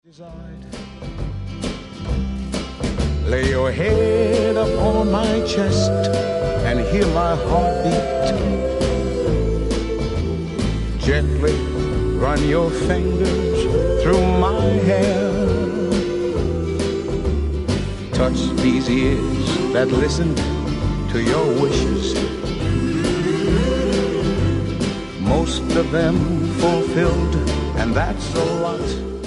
Lay your head upon my chest and hear my heartbeat. Gently run your fingers through my hair. Touch these ears that listen to your wishes. Most of them fulfilled, and that's a lot.